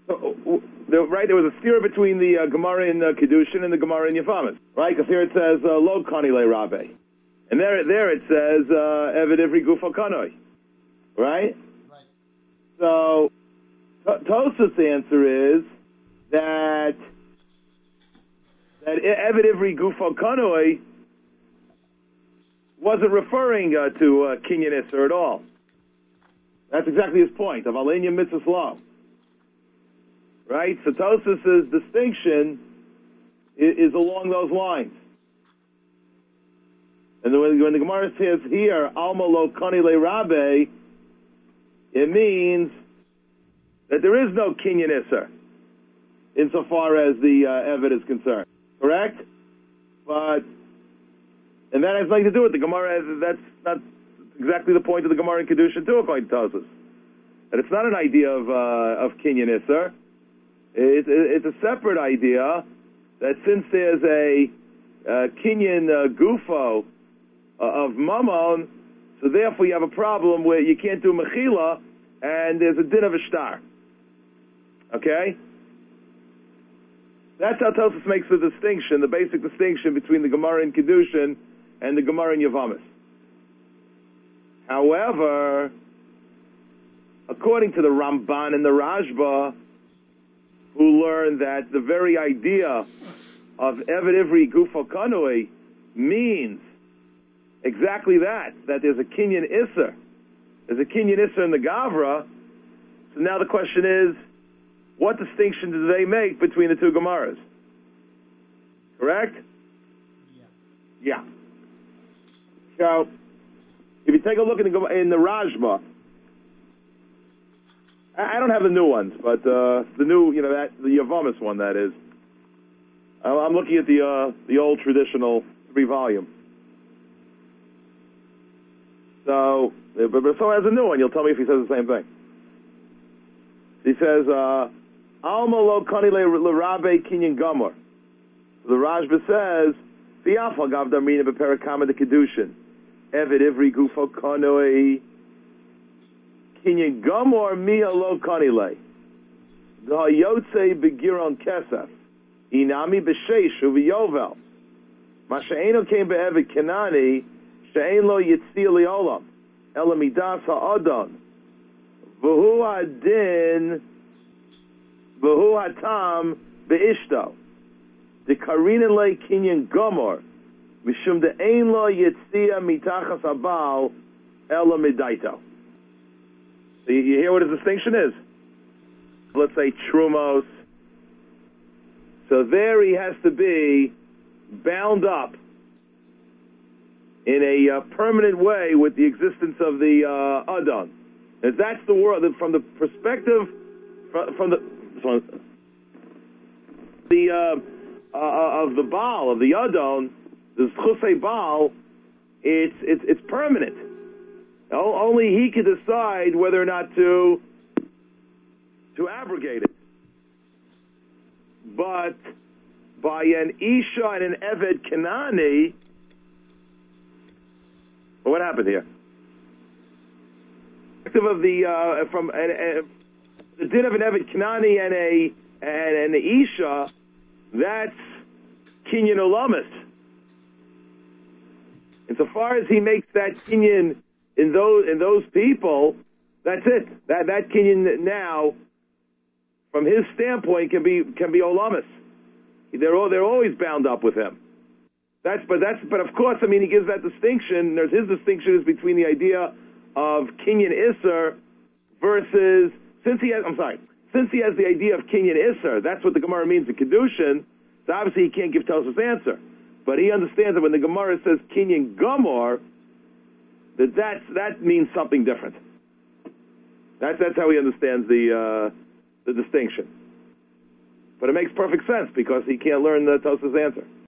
Right, there was a steer between the Gemara in Kedushin and the Gemara in Yavamis, right? Because here it says Lo Kani Le Rabbe, and there it says Eved Ivri Gufo Kanoi, right? Right. So Tosaf's answer is that Eved Ivri Gufo Kanoi wasn't referring to Kinyan Isser at all. That's exactly his point of Alenia Mitzvah Law. Right? So Tosaf's distinction is along those lines. And when the Gemara says here, Alma lo kani le rabbe, it means that there is no kinyan isser insofar as the Eved is concerned. Correct? And that has nothing to do with the Gemara. That's not exactly the point of the Gemara in Kedushin too, according to Tosafos. That it's not an idea of kinyan isser. It's a separate idea that since there's a kinyan gufo of mammon, so therefore you have a problem where you can't do mechila, and there's a din of a shtar. Okay? That's how Tosafos makes the distinction, the basic distinction between the Gemara in Kedushin and the Gemara in Yavamis. However, according to the Ramban and the Rashba, who learned that the very idea of Eved Ivri Gufo Kanoi means exactly that there's a Kinyan Isser. There's a Kinyan Isser in the Gavra. So now the question is, what distinction do they make between the two Gemaras? Correct? Yeah. So, if you take a look in the Rashba, I don't have the new ones, but the new, the Yavamis one, that is. I'm looking at the old traditional 3-volume. So, but if someone has a new one, you'll tell me if he says the same thing. He says, Alma lo kani le rabbe kinyan gamor. The Rashba says, V'yafal gav darmina beperakama de kedushin. Eved ivri gufo kanoi kinyan gamor miha lo kani le. V'hayotze begiron kesef. Inami b'sheish u'v'yovel. Ma she'eno came be'eved kenani, she'en lo yitzir li'olam. Ela midas ha'adon. V'hu adin, v'hu hatam be'ishto. The karinin le kinyan gomor, mishum de ein lo yitzia mitachas abal ela midaito. So you hear what his distinction is? Let's say trumos. So there he has to be bound up in a permanent way with the existence of the adon. If that's the world, from the perspective from the of the Baal, of the Adon, the Chusei Baal, it's permanent. Only he can decide whether or not to abrogate it. But by an Isha and an Eved Kenani, what happened here? Of the from the din of an Eved Kenani and an Isha, that's Kinyan Olamis. And so far as he makes that Kinyan in those people, that's it. That Kinyan now, from his standpoint, can be Olamis. They're always bound up with him. But of course, I mean, he gives that distinction. There's his distinction is between the idea of Kinyan Isser versus since he has the idea of Kinyan Isser, that's what the Gemara means in Kedushin. So obviously he can't give Tosafos' answer, but he understands that when the Gemara says Kinyan Gomor, that means something different. That's how he understands the distinction. But it makes perfect sense because he can't learn the Tosafos' answer.